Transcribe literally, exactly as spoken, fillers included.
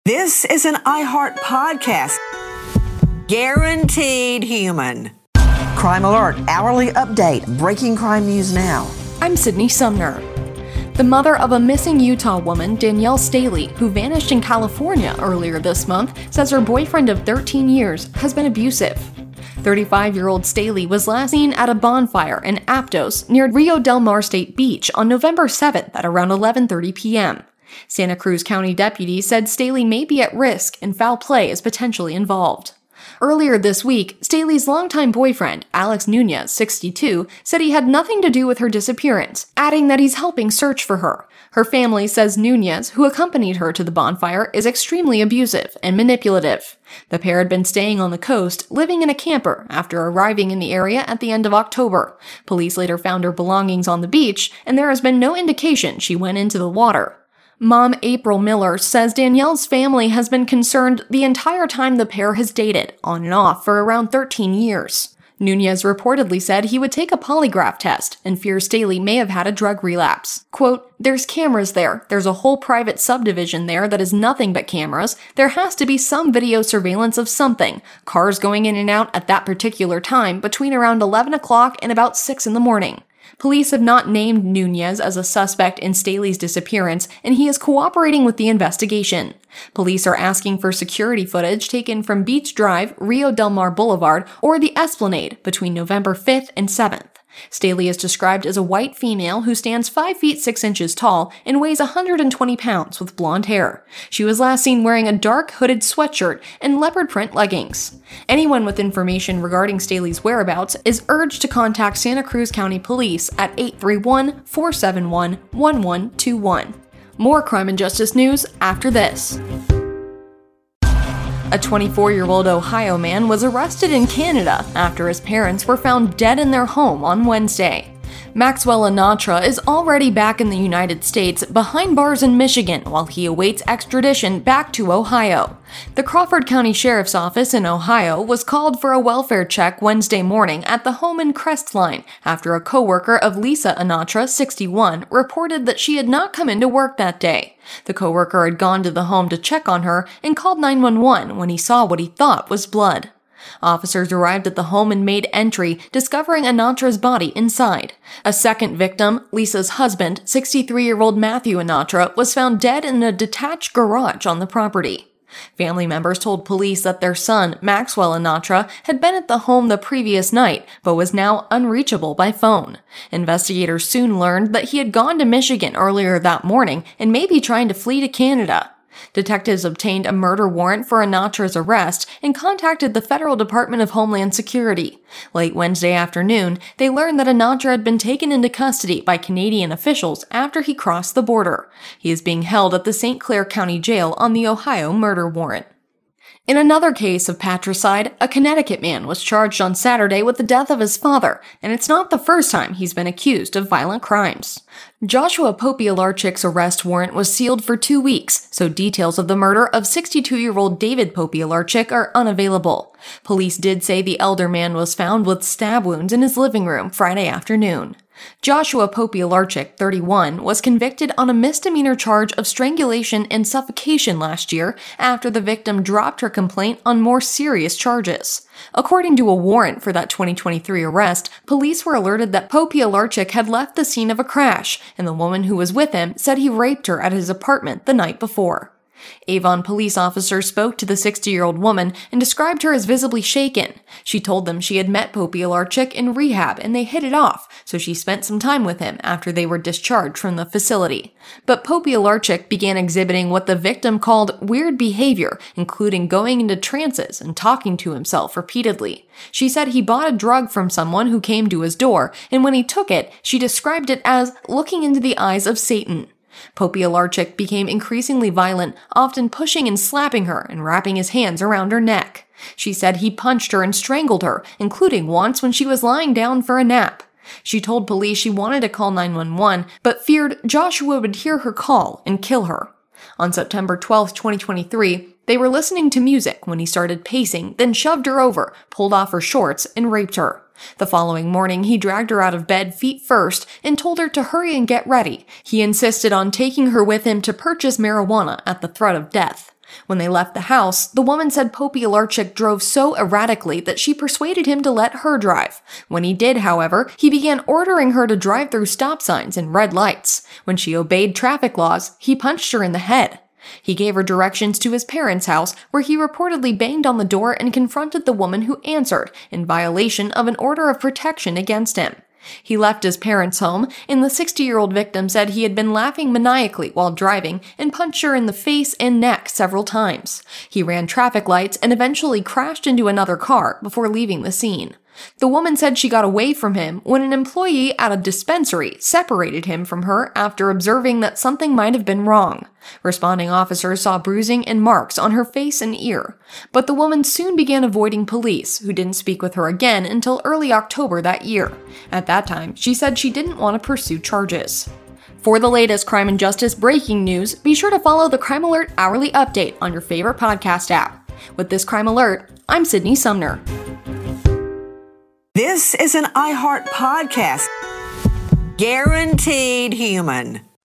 This is an iHeart podcast. Guaranteed human. Crime Alert, hourly update, breaking crime news now. I'm Sydney Sumner. The mother of a missing Utah woman, Danielle Staley, who vanished in California earlier this month, says her boyfriend of thirteen years has been abusive. thirty-five-year-old Staley was last seen at a bonfire in Aptos near Rio Del Mar State Beach on November seventh at around eleven thirty p.m. Santa Cruz County deputies said Staley may be at risk and foul play is potentially involved. Earlier this week, Staley's longtime boyfriend, Alex Nunez, sixty-two, said he had nothing to do with her disappearance, adding that he's helping search for her. Her family says Nunez, who accompanied her to the bonfire, is extremely abusive and manipulative. The pair had been staying on the coast, living in a camper, after arriving in the area at the end of October. Police later found her belongings on the beach, and there has been no indication she went into the water. Mom April Miller says Danielle's family has been concerned the entire time the pair has dated, on and off, for around thirteen years. Nunez reportedly said he would take a polygraph test and fears Staley may have had a drug relapse. Quote, "There's cameras there. There's a whole private subdivision there that is nothing but cameras. There has to be some video surveillance of something. Cars going in and out at that particular time between around eleven o'clock and about six in the morning." Police have not named Nunez as a suspect in Staley's disappearance, and he is cooperating with the investigation. Police are asking for security footage taken from Beach Drive, Rio Del Mar Boulevard, or the Esplanade between November fifth and seventh. Staley is described as a white female who stands five feet six inches tall and weighs one hundred twenty pounds with blonde hair. She was last seen wearing a dark hooded sweatshirt and leopard print leggings. Anyone with information regarding Staley's whereabouts is urged to contact Santa Cruz County Police at eight three one, four seven one, one one two one. More crime and justice news after this. A twenty-four-year-old Ohio man was arrested in Canada after his parents were found dead in their home on Wednesday. Maxwell Anatra is already back in the United States behind bars in Michigan while he awaits extradition back to Ohio. The Crawford County Sheriff's Office in Ohio was called for a welfare check Wednesday morning at the home in Crestline after a coworker of Lisa Anatra, sixty-one, reported that she had not come into work that day. The coworker had gone to the home to check on her and called nine one one when he saw what he thought was blood. Officers arrived at the home and made entry, discovering Anatra's body inside. A second victim, Lisa's husband, sixty-three-year-old Matthew Anatra, was found dead in a detached garage on the property. Family members told police that their son, Maxwell Anatra, had been at the home the previous night, but was now unreachable by phone. Investigators soon learned that he had gone to Michigan earlier that morning and may be trying to flee to Canada. Detectives obtained a murder warrant for Anatra's arrest and contacted the Federal Department of Homeland Security. Late Wednesday afternoon, they learned that Anatra had been taken into custody by Canadian officials after he crossed the border. He is being held at the Saint Clair County Jail on the Ohio murder warrant. In another case of patricide, a Connecticut man was charged on Saturday with the death of his father, and it's not the first time he's been accused of violent crimes. Joshua Popielarchik's arrest warrant was sealed for two weeks, so details of the murder of sixty-two-year-old David Popielarchik are unavailable. Police did say the elder man was found with stab wounds in his living room Friday afternoon. Joshua Popielarchik, thirty-one, was convicted on a misdemeanor charge of strangulation and suffocation last year after the victim dropped her complaint on more serious charges. According to a warrant for that twenty twenty-three arrest, police were alerted that Popielarchik had left the scene of a crash, and the woman who was with him said he raped her at his apartment the night before. Avon police officers spoke to the sixty-year-old woman and described her as visibly shaken. She told them she had met Popielarchik in rehab and they hit it off, so she spent some time with him after they were discharged from the facility. But Popielarchik began exhibiting what the victim called weird behavior, including going into trances and talking to himself repeatedly. She said he bought a drug from someone who came to his door, and when he took it, she described it as looking into the eyes of Satan. Popielarchik became increasingly violent, often pushing and slapping her and wrapping his hands around her neck. She said he punched her and strangled her, including once when she was lying down for a nap. She told police she wanted to call nine one one, but feared Joshua would hear her call and kill her. On September twelfth, twenty twenty-three, they were listening to music when he started pacing, then shoved her over, pulled off her shorts, and raped her. The following morning, he dragged her out of bed feet first and told her to hurry and get ready. He insisted on taking her with him to purchase marijuana at the threat of death. When they left the house, the woman said Popialarczyk drove so erratically that she persuaded him to let her drive. When he did, however, he began ordering her to drive through stop signs and red lights. When she obeyed traffic laws, he punched her in the head. He gave her directions to his parents' house, where he reportedly banged on the door and confronted the woman who answered, in violation of an order of protection against him. He left his parents' home, and the sixty-year-old victim said he had been laughing maniacally while driving and punched her in the face and neck several times. He ran traffic lights and eventually crashed into another car before leaving the scene. The woman said she got away from him when an employee at a dispensary separated him from her after observing that something might have been wrong. Responding officers saw bruising and marks on her face and ear, but the woman soon began avoiding police, who didn't speak with her again until early October that year. At that time, she said she didn't want to pursue charges. For the latest crime and justice breaking news, be sure to follow the Crime Alert Hourly Update on your favorite podcast app. With this Crime Alert, I'm Sydney Sumner. This is an iHeart podcast. Guaranteed human.